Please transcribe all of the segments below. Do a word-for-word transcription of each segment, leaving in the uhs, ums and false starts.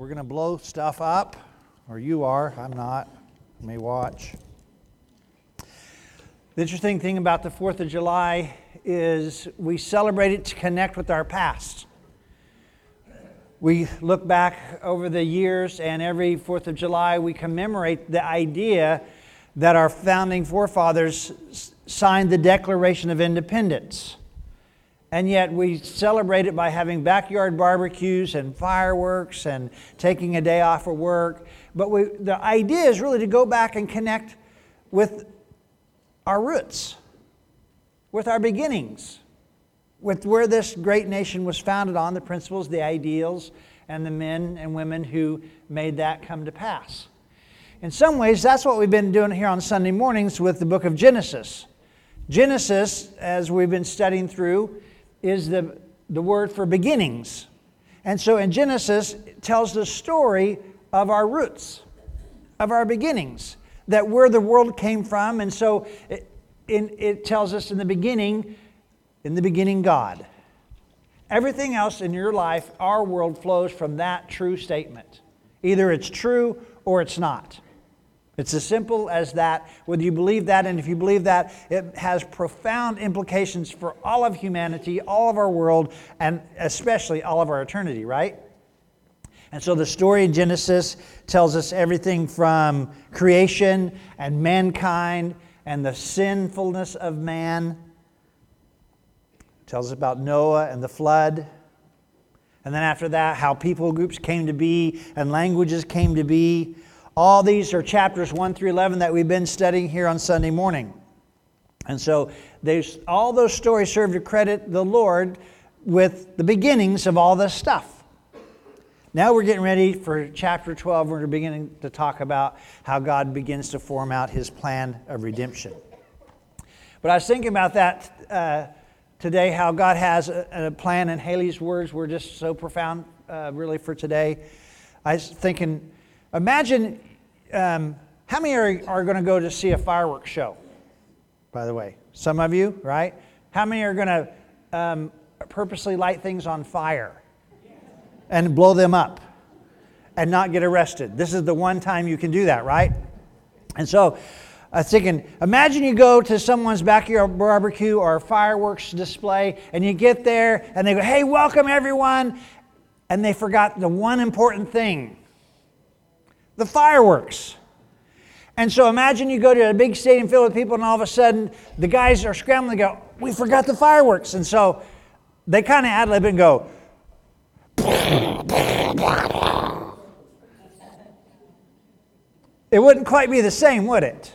We're going to blow stuff up, or you are. I'm not. You may watch. The interesting thing about the fourth of July is we celebrate it to connect with our past. We look back over the years, and every fourth of July we commemorate the idea that our founding forefathers signed the Declaration of Independence. And yet we celebrate it by having backyard barbecues and fireworks and taking a day off of work. But we, the idea is really to go back and connect with our roots, with our beginnings, with where this great nation was founded on, the principles, the ideals, and the men and women who made that come to pass. In some ways, that's what we've been doing here on Sunday mornings with the book of Genesis. Genesis, as we've been studying through, is the, the word for beginnings. And so in Genesis, it tells the story of our roots, of our beginnings, that where the world came from. And so it, it, it tells us in the beginning, in the beginning, God. Everything else in your life, our world, flows from that true statement. Either it's true or it's not. It's as simple as that, whether you believe that, and if you believe that, it has profound implications for all of humanity, all of our world, and especially all of our eternity, right? And so the story in Genesis tells us everything from creation and mankind and the sinfulness of man. It tells us about Noah and the flood. And then after that, how people groups came to be and languages came to be. All these are chapters one through eleven that we've been studying here on Sunday morning. And so there's, all those stories serve to credit the Lord with the beginnings of all this stuff. Now we're getting ready for chapter twelve. We're beginning to talk about how God begins to form out His plan of redemption. But I was thinking about that uh, today, how God has a, a plan, and Haley's words were just so profound uh, really for today. I was thinking, imagine um, how many are, are going to go to see a fireworks show, by the way? Some of you, right? How many are going to um, purposely light things on fire and blow them up and not get arrested? This is the one time you can do that, right? And so I was thinking, imagine you go to someone's backyard barbecue or a fireworks display, and you get there and they go, "Hey, welcome everyone," and they forgot the one important thing. The fireworks. And so imagine you go to a big stadium filled with people, and all of a sudden the guys are scrambling to go, "We forgot the fireworks." And so they kind of ad-lib and go, it wouldn't quite be the same, would it?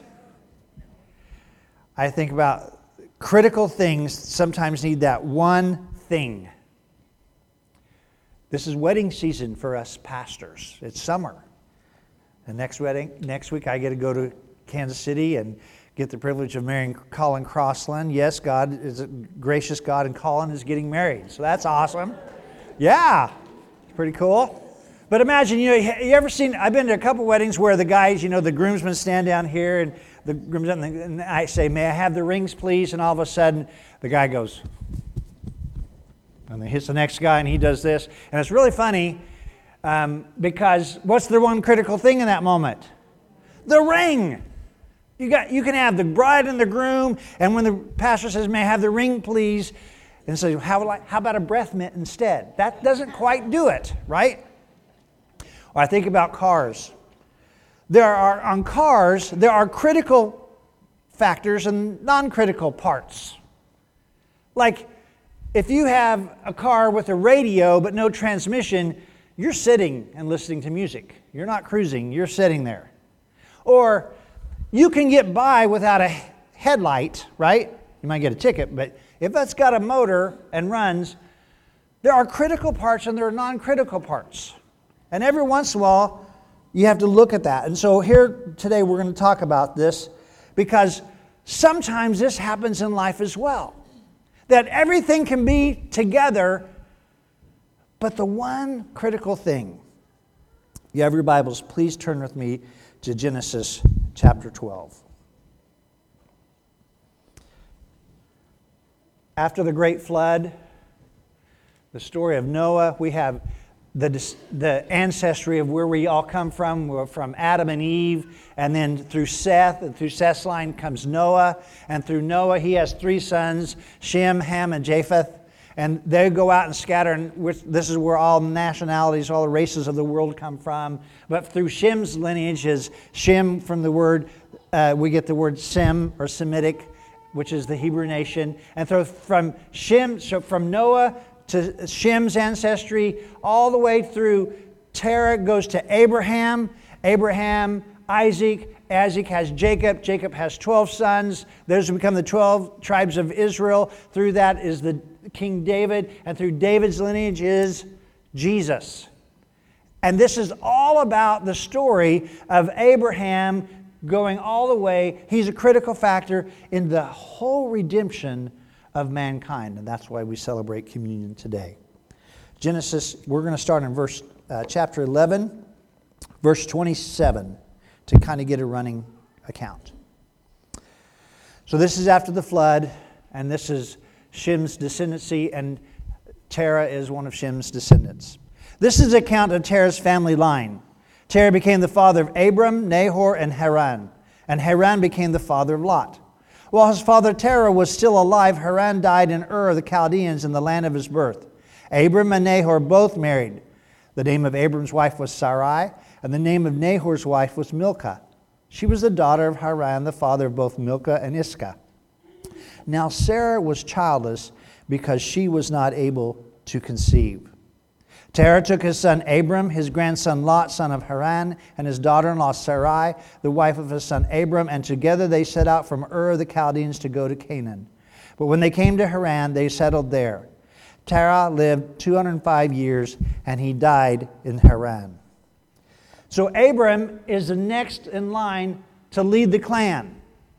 I think about critical things sometimes need that one thing. This is wedding season for us pastors. It's summer. The next wedding, next week I get to go to Kansas City and get the privilege of marrying Colin Crossland. Yes, God is a gracious God, and Colin is getting married. So that's awesome. Yeah, it's pretty cool. But imagine, you know, you ever seen, I've been to a couple weddings where the guys, you know, the groomsmen stand down here, and the groomsmen, and I say, "May I have the rings, please?" And all of a sudden, the guy goes, and then hits the next guy, and he does this. And it's really funny. Um, because what's the one critical thing in that moment? The ring. You got, you can have the bride and the groom, and when the pastor says, "May I have the ring, please?" and say, so how, how about a breath mint instead? That doesn't quite do it, right? Or I think about cars. There are, on cars, there are critical factors and non-critical parts. Like, if you have a car with a radio but no transmission, you're sitting and listening to music. You're not cruising. You're sitting there. Or you can get by without a headlight, right? You might get a ticket, but if that's got a motor and runs, there are critical parts and there are non-critical parts. And every once in a while, you have to look at that. And so here today we're going to talk about this because sometimes this happens in life as well. That everything can be together, but the one critical thing. You have your Bibles, please turn with me to Genesis chapter twelve. After the great flood, the story of Noah, we have the, the ancestry of where we all come from. We're from Adam and Eve, and then through Seth, and through Seth's line comes Noah, and through Noah he has three sons, Shem, Ham, and Japheth, and they go out and scatter, and this is where all nationalities, all the races of the world come from. But through Shem's lineage is Shem, from the word, uh, we get the word Sem, or Semitic, which is the Hebrew nation, and through, from Shem, so from Noah to Shem's ancestry, all the way through Terah goes to Abraham, Abraham, Isaac, Isaac has Jacob, Jacob has twelve sons, those become the twelve tribes of Israel. Through that is the King David, and through David's lineage is Jesus. And this is all about the story of Abraham going all the way. He's a critical factor in the whole redemption of mankind, and that's why we celebrate communion today. Genesis, we're going to start in verse uh, chapter eleven, verse twenty-seven, to kind of get a running account. So this is after the flood, and this is Shem's descendancy, and Terah is one of Shem's descendants. This is the account of Terah's family line. Terah became the father of Abram, Nahor, and Haran, and Haran became the father of Lot. While his father Terah was still alive, Haran died in Ur of the Chaldeans in the land of his birth. Abram and Nahor both married. The name of Abram's wife was Sarai, and the name of Nahor's wife was Milcah. She was the daughter of Haran, the father of both Milcah and Iscah. Now Sarah was childless because she was not able to conceive. Terah took his son Abram, his grandson Lot, son of Haran, and his daughter-in-law Sarai, the wife of his son Abram, and together they set out from Ur of the Chaldeans to go to Canaan. But when they came to Haran, they settled there. Terah lived two hundred five years, and he died in Haran. So Abram is the next in line to lead the clan.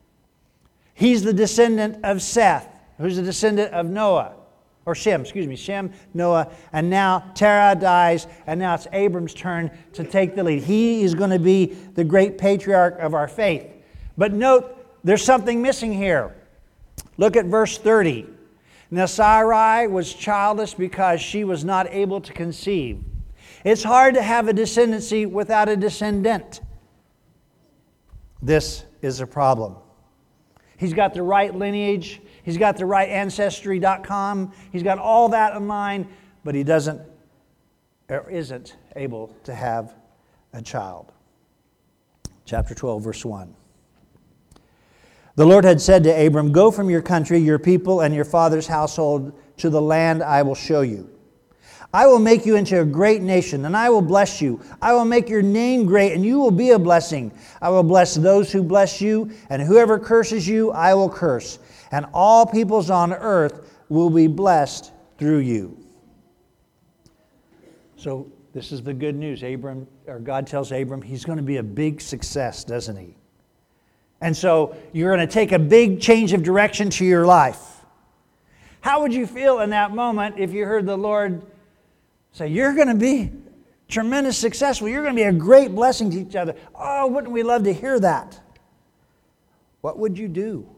He's the descendant of Seth, who's the descendant of Noah. Or Shem, excuse me, Shem, Noah, and now Terah dies, and now it's Abram's turn to take the lead. He is going to be the great patriarch of our faith. But note, there's something missing here. Look at verse thirty. Now Sarai was childless because she was not able to conceive. It's hard to have a descendancy without a descendant. This is a problem. He's got the right lineage. He's got the right ancestry dot com. He's got all that in line, but he doesn't or isn't able to have a child. Chapter twelve, verse one. The Lord had said to Abram, "Go from your country, your people, and your father's household to the land I will show you. I will make you into a great nation, and I will bless you. I will make your name great, and you will be a blessing. I will bless those who bless you, and whoever curses you, I will curse. And all peoples on earth will be blessed through you." So this is the good news. Abram, or God tells Abram, he's going to be a big success, doesn't he? And so you're going to take a big change of direction to your life. How would you feel in that moment if you heard the Lord say, "You're going to be tremendous successful. You're going to be a great blessing to each other"? Oh, wouldn't we love to hear that? What would you do?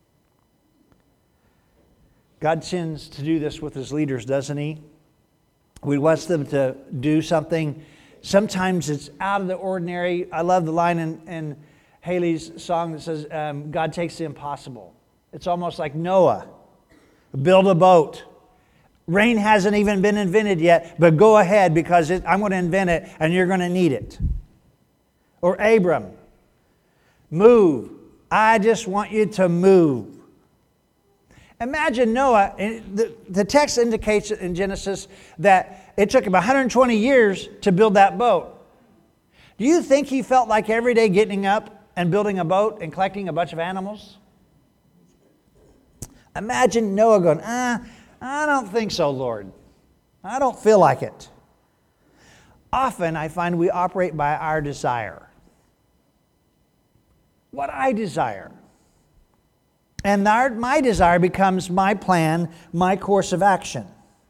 God tends to do this with his leaders, doesn't he? We want them to do something. Sometimes it's out of the ordinary. I love the line in, in Haley's song that says, um, God takes the impossible. It's almost like Noah. Build a boat. Rain hasn't even been invented yet, but go ahead because it, I'm going to invent it and you're going to need it. Or Abram. Move. I just want you to move. Imagine Noah, the, the text indicates in Genesis that it took him one hundred twenty years to build that boat. Do you think he felt like every day getting up and building a boat and collecting a bunch of animals? Imagine Noah going, ah, I don't think so, Lord. I don't feel like it. Often I find we operate by our desire. What I desire. And our, my desire becomes my plan, my course of action.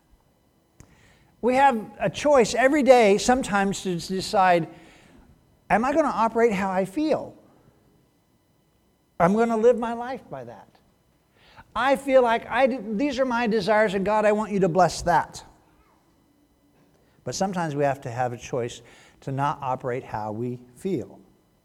We have a choice every day sometimes to decide, am I going to operate how I feel? I'm going to live my life by that. I feel like I, these are my desires, and God, I want you to bless that. But sometimes we have to have a choice to not operate how we feel.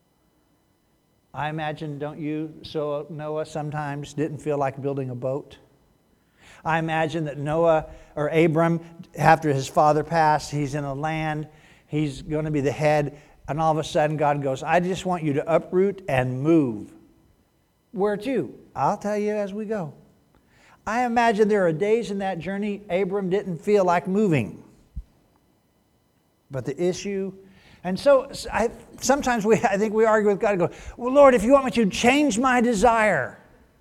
I imagine, don't you, so Noah sometimes didn't feel like building a boat? I imagine that Noah or Abram, after his father passed, he's in a land, he's going to be the head, and all of a sudden God goes, I just want you to uproot and move. Where to? I'll tell you as we go. I imagine there are days in that journey Abram didn't feel like moving. But the issue, and so I, sometimes we, I think we argue with God and go, well, Lord, if you want me to change my desire.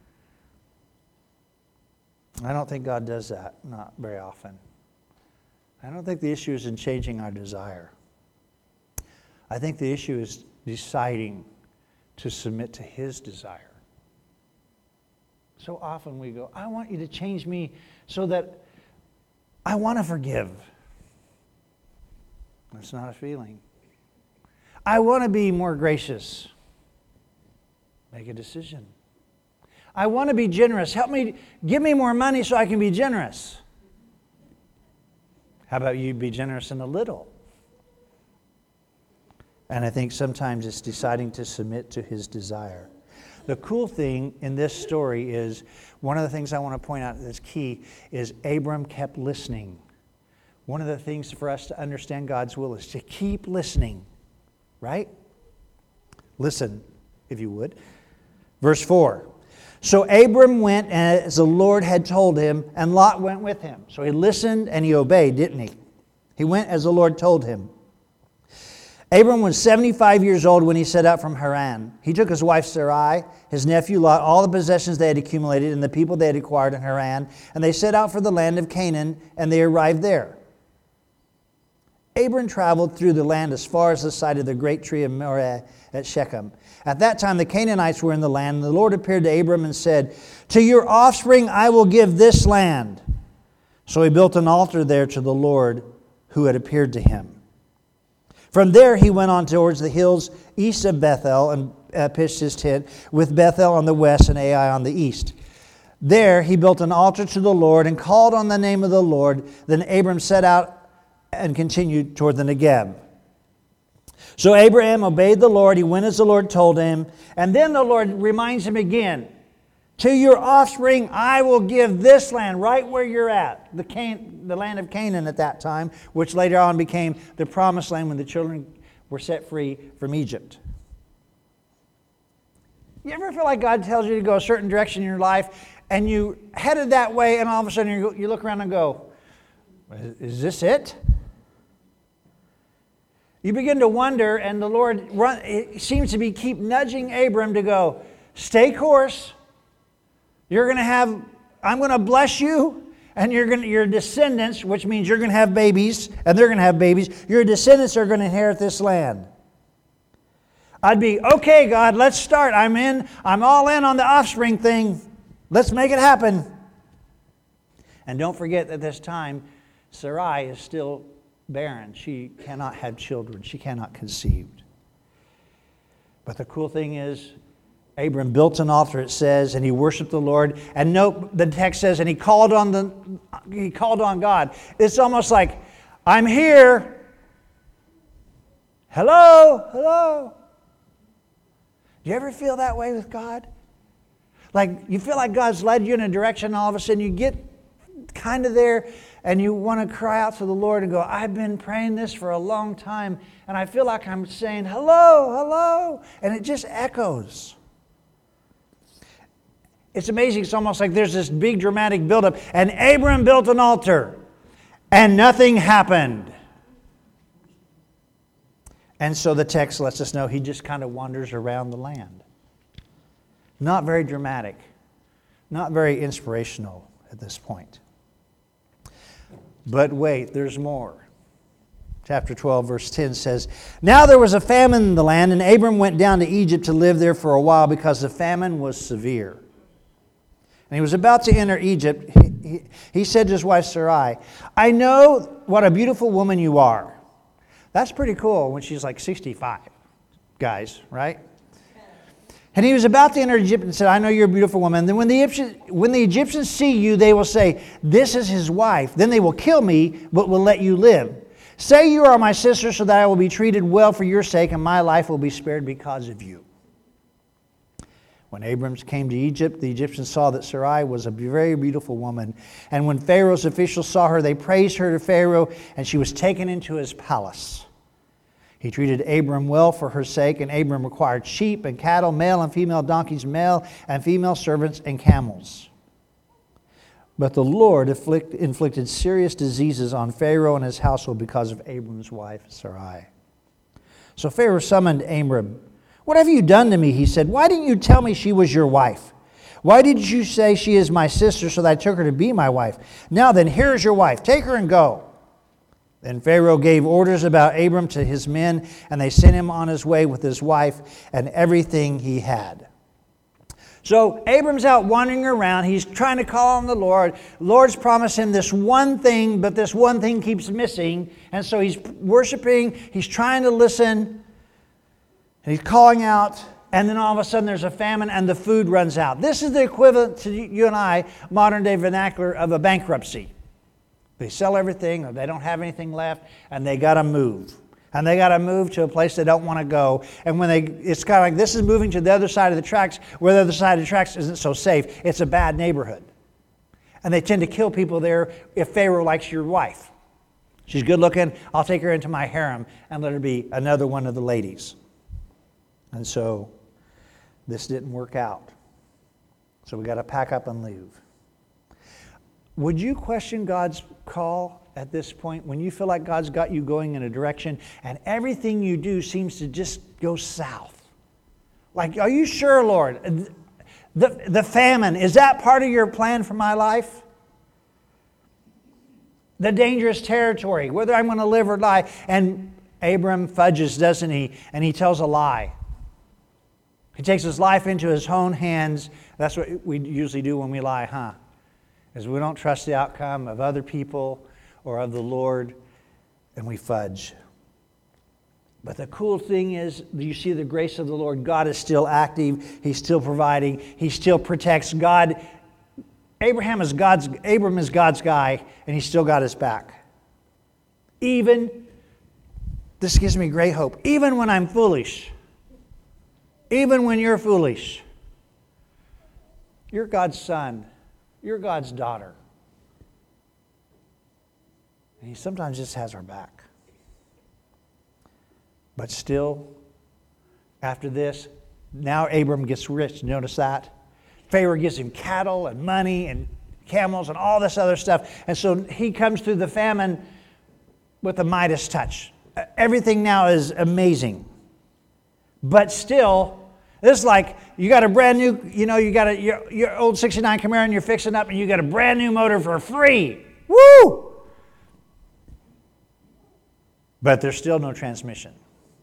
I don't think God does that, not very often. I don't think the issue is in changing our desire. I think the issue is deciding to submit to His desire. So often we go, I want you to change me so that I want to forgive. That's not a feeling. I want to be more gracious. Make a decision. I want to be generous. Help me, give me more money so I can be generous. How about you be generous in a little? And I think sometimes it's deciding to submit to His desire. The cool thing in this story is, one of the things I want to point out that's key is Abram kept listening. One of the things for us to understand God's will is to keep listening, right? Listen, if you would. Verse four. So Abram went as the Lord had told him, and Lot went with him. So he listened and he obeyed, didn't he? He went as the Lord told him. Abram was seventy-five years old when he set out from Haran. He took his wife Sarai, his nephew Lot, all the possessions they had accumulated and the people they had acquired in Haran, and they set out for the land of Canaan, and they arrived there. Abram traveled through the land as far as the site of the great tree of Moreh at Shechem. At that time the Canaanites were in the land, and the Lord appeared to Abram and said, to your offspring I will give this land. So he built an altar there to the Lord who had appeared to him. From there he went on towards the hills east of Bethel and uh, pitched his tent, with Bethel on the west and Ai on the east. There he built an altar to the Lord and called on the name of the Lord. Then Abram set out and continued toward the Negeb. So Abraham obeyed the Lord. He went as the Lord told him. And then the Lord reminds him again, to your offspring I will give this land, right where you're at, the, Can- the land of Canaan at that time, which later on became the promised land when the children were set free from Egypt. You ever feel like God tells you to go a certain direction in your life, and you headed that way, and all of a sudden you, you look around and go, is this it? You begin to wonder, and the Lord run, it seems to be keep nudging Abram to go, stay course. You're going to have, I'm going to bless you, and you're going to, your descendants, which means you're going to have babies, and they're going to have babies, your descendants are going to inherit this land. I'd be, okay, God, let's start. I'm in, I'm all in on the offspring thing. Let's make it happen. And don't forget that this time, Sarai is still barren. She cannot have children. She cannot conceive. But the cool thing is, Abram built an altar, it says, and he worshiped the Lord. And note, the text says, and he called on the he called on God. It's almost like, I'm here. Hello, hello. Do you ever feel that way with God? Like you feel like God's led you in a direction, and all of a sudden you get kind of there, and you want to cry out to the Lord and go, I've been praying this for a long time, and I feel like I'm saying, hello, hello, and it just echoes. It's amazing. It's almost like there's this big dramatic buildup, and Abram built an altar, and nothing happened. And so the text lets us know he just kind of wanders around the land. Not very dramatic, not very inspirational at this point. But wait, there's more. Chapter twelve, verse ten says, now there was a famine in the land, and Abram went down to Egypt to live there for a while because the famine was severe. And he was about to enter Egypt. He, he, he said to his wife Sarai, I know what a beautiful woman you are. That's pretty cool when she's like sixty-five, guys, right? And he was about to enter Egypt and said, I know you're a beautiful woman. And then when the, Egyptians, when the Egyptians see you, they will say, this is his wife. Then they will kill me, but will let you live. Say you are my sister so that I will be treated well for your sake, and my life will be spared because of you. When Abram came to Egypt, the Egyptians saw that Sarai was a very beautiful woman. And when Pharaoh's officials saw her, they praised her to Pharaoh, and she was taken into his palace. He treated Abram well for her sake, and Abram acquired sheep and cattle, male and female donkeys, male and female servants, and camels. But the Lord afflict, inflicted serious diseases on Pharaoh and his household because of Abram's wife, Sarai. So Pharaoh summoned Abram. What have you done to me? He said. Why didn't you tell me she was your wife? Why did you say she is my sister so that I took her to be my wife? Now then, here is your wife. Take her and go. Then Pharaoh gave orders about Abram to his men, and they sent him on his way with his wife and everything he had. So Abram's out wandering around. He's trying to call on the Lord. The Lord's promised him this one thing, but this one thing keeps missing. And so he's worshiping. He's trying to listen. And he's calling out, and then all of a sudden there's a famine and the food runs out. This is the equivalent to you and I, modern day vernacular, of a bankruptcy. They sell everything, or they don't have anything left, and they got to move. And they got to move to a place they don't want to go. And when they, it's kind of like this is moving to the other side of the tracks, where the other side of the tracks isn't so safe. It's a bad neighborhood. And they tend to kill people there if Pharaoh likes your wife. She's good looking, I'll take her into my harem and let her be another one of the ladies. And so this didn't work out. So we got to pack up and leave. Would you question God's call at this point when you feel like God's got you going in a direction and everything you do seems to just go south? Like, are you sure, Lord? The, the famine, is that part of your plan for my life? The dangerous territory, whether I'm going to live or die. And Abram fudges, doesn't he? And he tells a lie. He takes his life into his own hands. That's what we usually do when we lie, huh? Is we don't trust the outcome of other people or of the Lord, and we fudge. But the cool thing is, you see the grace of the Lord. God is still active. He's still providing. He still protects. God, Abraham is God's, Abram is God's guy, and he's still got his back. Even, this gives me great hope, even when I'm foolish. Even when you're foolish, you're God's son. You're God's daughter. And he sometimes just has our back. But still, after this, now Abram gets rich. Notice that? Pharaoh gives him cattle and money and camels and all this other stuff. And so he comes through the famine with a Midas touch. Everything now is amazing. But still, this is like you got a brand new, you know, you got a your, your old sixty-nine Camaro and you're fixing up and you got a brand new motor for free. Woo! But there's still no transmission.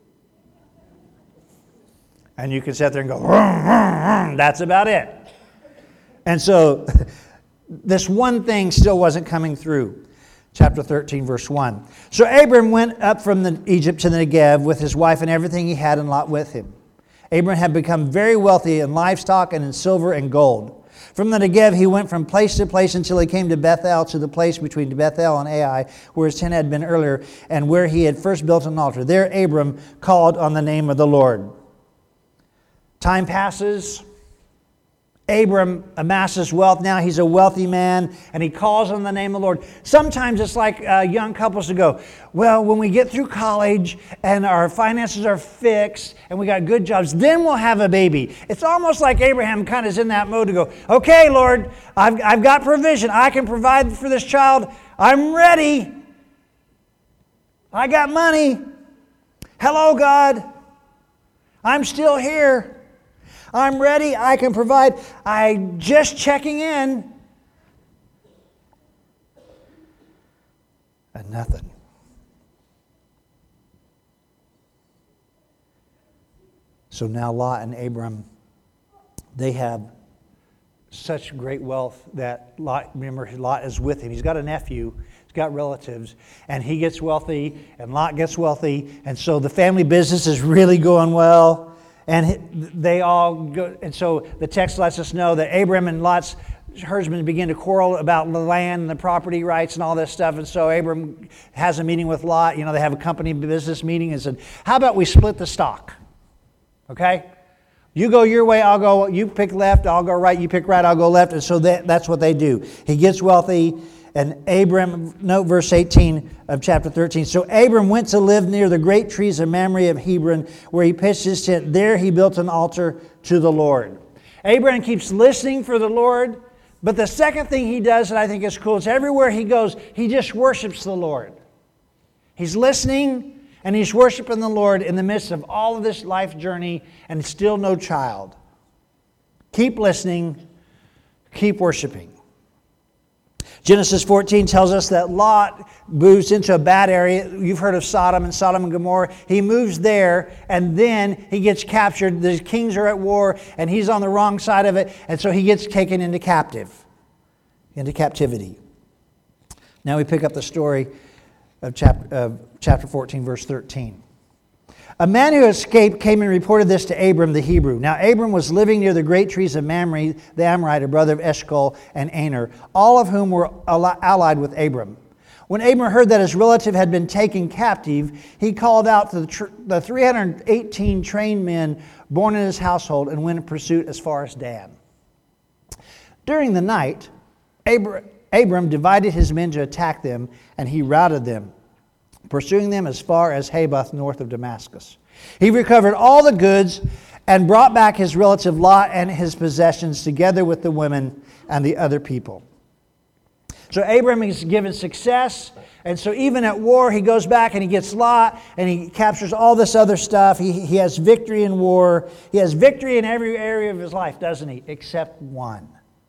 And you can sit there and go, vroom, vroom, vroom. That's about it. And so this one thing still wasn't coming through. Chapter thirteen, verse one. So Abram went up from the Egypt to the Negev with his wife and everything he had, and Lot with him. Abram had become very wealthy in livestock and in silver and gold. From the Negev, he went from place to place until he came to Bethel, to the place between Bethel and Ai, where his tent had been earlier, and where he had first built an altar. There Abram called on the name of the Lord. Time passes. Abram amasses wealth. Now he's a wealthy man, and he calls on the name of the Lord. Sometimes it's like uh, young couples to go, well, when we get through college and our finances are fixed and we got good jobs, then we'll have a baby. It's almost like Abraham kind of is in that mode to go, okay, Lord, I've, I've got provision. I can provide for this child. I'm ready. I got money. Hello, God. I'm still here. I'm ready. I can provide. I'm just checking in. And nothing. So now Lot and Abram, they have such great wealth that Lot, remember, Lot is with him. He's got a nephew. He's got relatives. And he gets wealthy, and Lot gets wealthy. And so the family business is really going well. And they all go, and so the text lets us know that Abram and Lot's herdsmen begin to quarrel about the land and the property rights and all this stuff. And so Abram has a meeting with Lot. You know, they have a company business meeting and said, how about we split the stock? Okay? You go your way, I'll go, you pick left, I'll go right, you pick right, I'll go left. And so that, that's what they do. He gets wealthy, and Abram, note verse eighteen of chapter thirteen. So Abram went to live near the great trees of Mamre of Hebron, where he pitched his tent. There he built an altar to the Lord. Abraham keeps listening for the Lord, but the second thing he does that I think is cool is everywhere he goes, he just worships the Lord. He's listening and he's worshiping the Lord in the midst of all of this life journey and still no child. Keep listening, keep worshiping. Genesis fourteen tells us that Lot moves into a bad area. You've heard of Sodom and Sodom and Gomorrah. He moves there, and then he gets captured. The kings are at war, and he's on the wrong side of it, and so he gets taken into captive, into captivity. Now we pick up the story of chapter, of chapter fourteen, verse thirteen. A man who escaped came and reported this to Abram the Hebrew. Now Abram was living near the great trees of Mamre, the Amorite, a brother of Eshcol and Aner, all of whom were allied with Abram. When Abram heard that his relative had been taken captive, he called out to the, tr- the three hundred eighteen trained men born in his household and went in pursuit as far as Dan. During the night, Abram, Abram divided his men to attack them, and he routed them, pursuing them as far as Haboth north of Damascus. He recovered all the goods and brought back his relative Lot and his possessions together with the women and the other people. So Abram is given success, and so even at war he goes back and he gets Lot and he captures all this other stuff. He, he has victory in war. He has victory in every area of his life, doesn't he? Except one.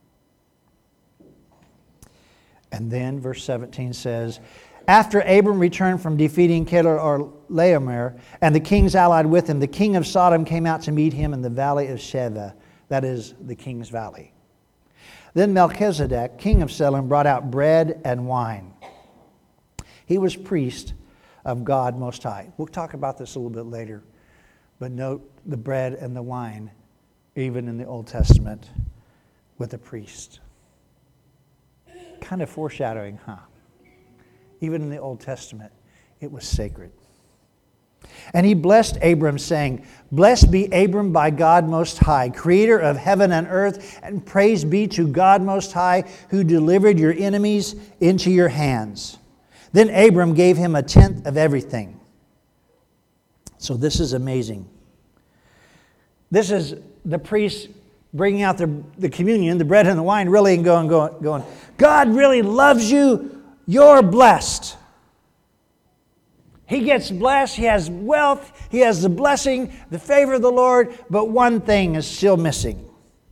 And then verse seventeen says, after Abram returned from defeating Kedorlaomer and the kings allied with him, the king of Sodom came out to meet him in the valley of Sheva, that is, the king's valley. Then Melchizedek, king of Salem, brought out bread and wine. He was priest of God Most High. We'll talk about this a little bit later, but note the bread and the wine, even in the Old Testament, with a priest. Kind of foreshadowing, huh? Even in the Old Testament, it was sacred. And he blessed Abram, saying, blessed be Abram by God Most High, creator of heaven and earth, and praise be to God Most High, who delivered your enemies into your hands. Then Abram gave him a tenth of everything. So this is amazing. This is the priest bringing out the, the communion, the bread and the wine, really, and going, going, going, God really loves you. You're blessed. He gets blessed. He has wealth. He has the blessing, the favor of the Lord. But one thing is still missing.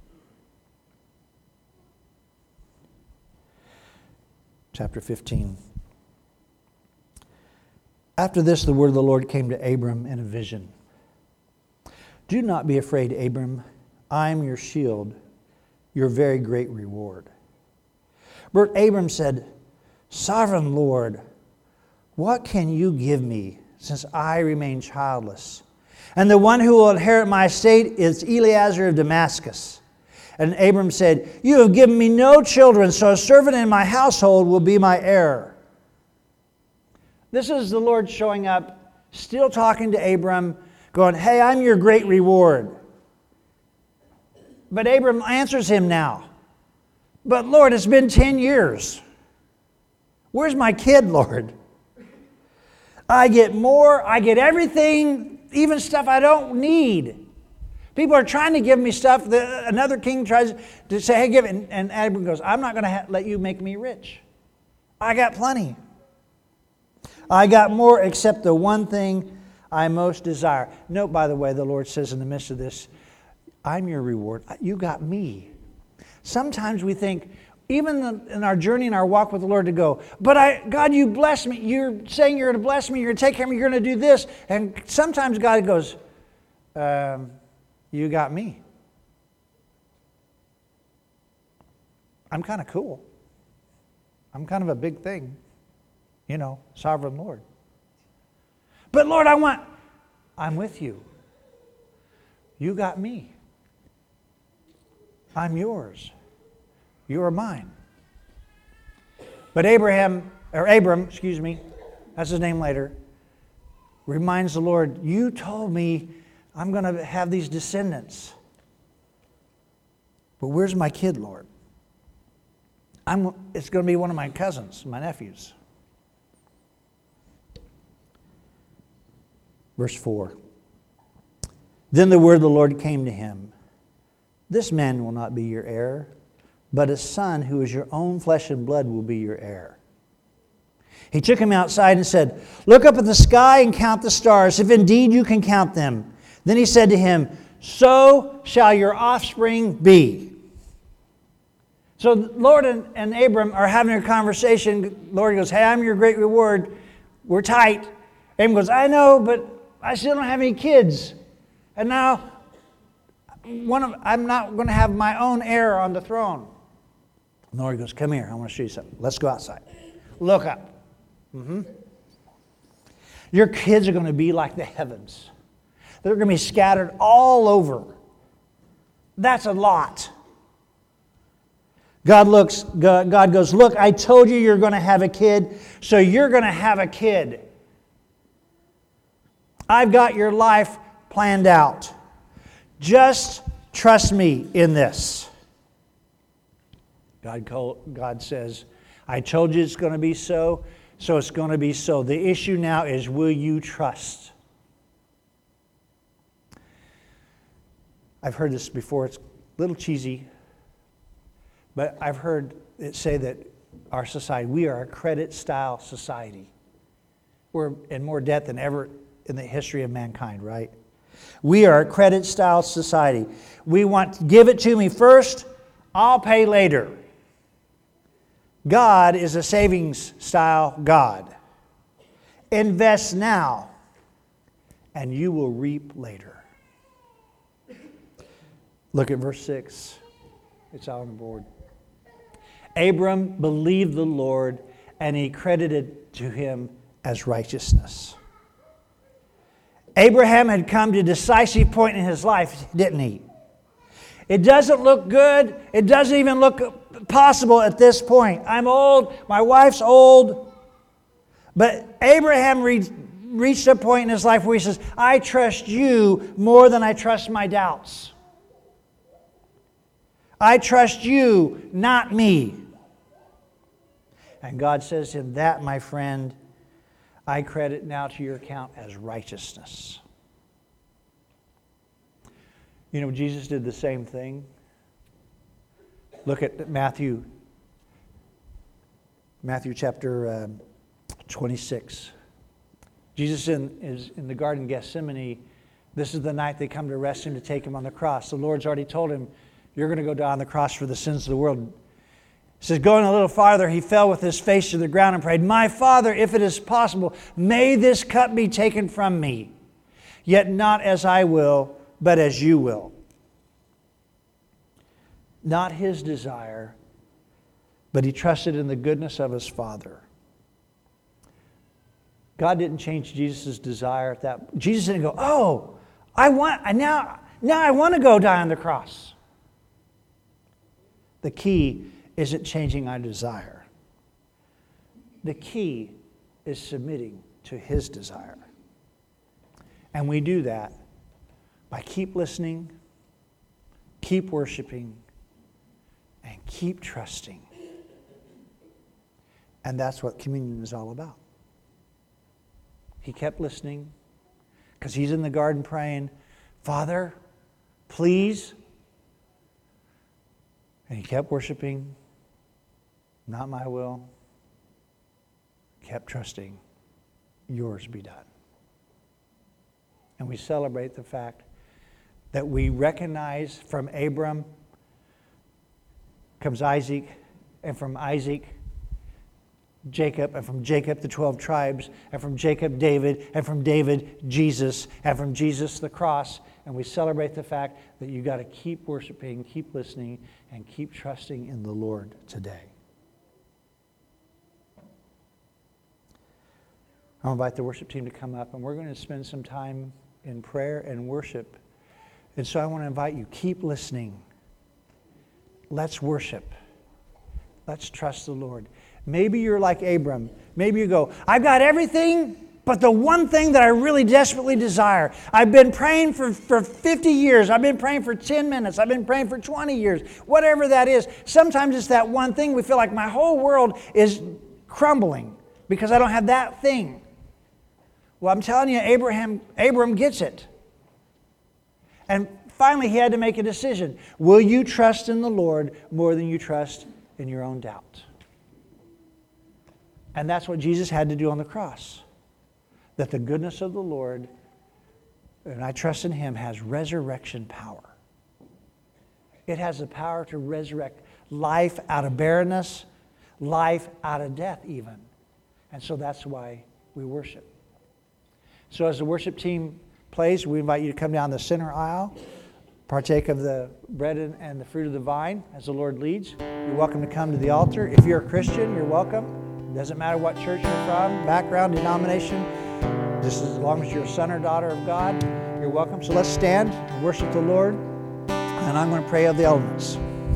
Chapter fifteen. After this, the word of the Lord came to Abram in a vision. Do not be afraid, Abram. I am your shield, your very great reward. But Abram said, Sovereign Lord, what can you give me, since I remain childless? And the one who will inherit my estate is Eliezer of Damascus. And Abram said, you have given me no children, so a servant in my household will be my heir. This is the Lord showing up, still talking to Abram, going, hey, I'm your great reward. But Abram answers him now. But Lord, it's been ten years. Where's my kid, Lord? I get more, I get everything, even stuff I don't need. People are trying to give me stuff. The, another king tries to say, hey, give it. And, and Abram goes, I'm not going to ha- let you make me rich. I got plenty. I got more except the one thing I most desire. Note, by the way, the Lord says in the midst of this, I'm your reward. You got me. Sometimes we think, even in our journey and our walk with the Lord, to go, but I, God, you bless me. You're saying you're going to bless me. You're going to take care of me. You're going to do this. And sometimes God goes, um, you got me. I'm kind of cool. I'm kind of a big thing. You know, sovereign Lord. But Lord, I want, I'm with you. You got me. I'm yours. You are mine. But Abraham, or Abram, excuse me, that's his name later, reminds the Lord, you told me I'm going to have these descendants. But where's my kid, Lord? I'm, it's going to be one of my cousins, my nephews. Verse four. Then the word of the Lord came to him. This man will not be your heir, but a son who is your own flesh and blood will be your heir. He took him outside and said, look up at the sky and count the stars, if indeed you can count them. Then he said to him, so shall your offspring be. So Lord and, and Abram are having a conversation. Lord goes, hey, I'm your great reward. We're tight. Abram goes, I know, but I still don't have any kids. And now one of, I'm not going to have my own heir on the throne. And the Lord goes, come here. I want to show you something. Let's go outside. Look up. Mm-hmm. Your kids are going to be like the heavens. They're going to be scattered all over. That's a lot. God looks. God goes, look, I told you you're going to have a kid, so you're going to have a kid. I've got your life planned out. Just trust me in this. God, called, God says, I told you it's going to be so, so it's going to be so. The issue now is, will you trust? I've heard this before. It's a little cheesy, but I've heard it say that our society, we are a credit-style society. We're in more debt than ever in the history of mankind, right? We are a credit-style society. We want to give it to me first, I'll pay later. God is a savings-style God. Invest now, and you will reap later. Look at verse six. It's out on the board. Abram believed the Lord, and he credited to him as righteousness. Abraham had come to a decisive point in his life, didn't he? It doesn't look good. It doesn't even look possible at this point. I'm old. My wife's old. But Abraham re- reached a point in his life where he says, I trust you more than I trust my doubts. I trust you, not me. And God says to him, that, my friend, I credit now to your account as righteousness. You know, Jesus did the same thing. Look at Matthew, Matthew chapter um, twenty-six. Jesus in, is in the Garden of Gethsemane. This is the night they come to arrest him to take him on the cross. The Lord's already told him, you're going to go die on the cross for the sins of the world. He says, going a little farther, he fell with his face to the ground and prayed, my Father, if it is possible, may this cup be taken from me. Yet not as I will, but as you will. Not his desire, but he trusted in the goodness of his Father. God didn't change Jesus' desire at that. Jesus didn't go, oh, I want, now, now I want to go die on the cross. The key isn't changing our desire. The key is submitting to his desire. And we do that by keep listening, keep worshiping, and keep trusting. And that's what communion is all about. He kept listening because he's in the garden praying, Father, please. And he kept worshiping, not my will. Kept trusting, yours be done. And we celebrate the fact that we recognize from Abram comes Isaac, and from Isaac, Jacob, and from Jacob, the twelve tribes, and from Jacob, David, and from David, Jesus, and from Jesus, the cross. And we celebrate the fact that you got to keep worshiping, keep listening, and keep trusting in the Lord today. I'll invite the worship team to come up, and we're going to spend some time in prayer and worship. And so I want to invite you, keep listening. Let's worship. Let's trust the Lord. Maybe you're like Abram. Maybe you go, I've got everything, but the one thing that I really desperately desire, I've been praying for, for fifty years. I've been praying for ten minutes. I've been praying for twenty years. Whatever that is. Sometimes it's that one thing. We feel like my whole world is crumbling because I don't have that thing. Well, I'm telling you, Abraham, Abram gets it. And finally, he had to make a decision. Will you trust in the Lord more than you trust in your own doubt? And that's what Jesus had to do on the cross. That the goodness of the Lord, and I trust in Him, has resurrection power. It has the power to resurrect life out of barrenness, life out of death even. And so that's why we worship. So as the worship team plays, we invite you to come down the center aisle, partake of the bread and the fruit of the vine as the Lord leads. You're welcome to come to the altar. If you're a Christian, you're welcome. It doesn't matter what church you're from, background, denomination. Just as long as you're a son or daughter of God, you're welcome. So let's stand and worship the Lord. And I'm going to pray of the elements.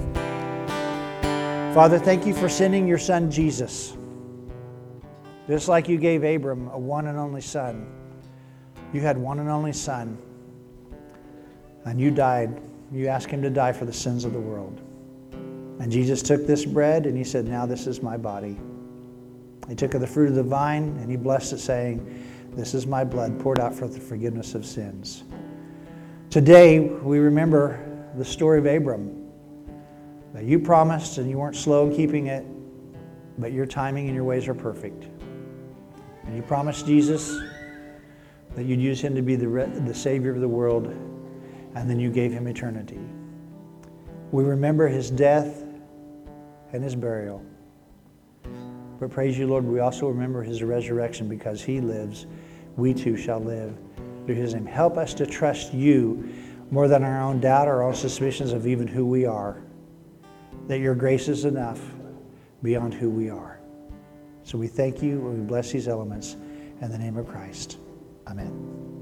Father, thank you for sending your son Jesus. Just like you gave Abram a one and only son. You had one and only son. And you died. You asked him to die for the sins of the world. And Jesus took this bread and he said, now this is my body. He took of the fruit of the vine and he blessed it, saying, this is my blood poured out for the forgiveness of sins. Today, we remember the story of Abram. That you promised and you weren't slow in keeping it, but your timing and your ways are perfect. And you promised Jesus that you'd use him to be the, the Savior of the world, and then you gave him eternity. We remember his death and his burial. But praise you, Lord, we also remember his resurrection. Because he lives, we too shall live through his name. Help us to trust you more than our own doubt or our own suspicions of even who we are. That your grace is enough beyond who we are. So we thank you and we bless these elements in the name of Christ. Amen.